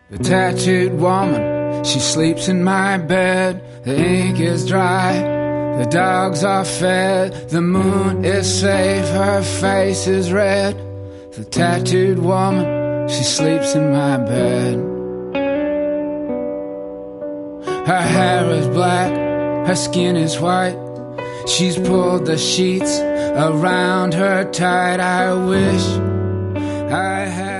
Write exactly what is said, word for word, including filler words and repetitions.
The tattooed woman, she sleeps in my bed. The ink is dry, the dogs are fed. The moon is safe, her face is red. The tattooed woman, she sleeps in my bed. Her hair is black, her skin is white. She's pulled the sheets around her tight. I wish I had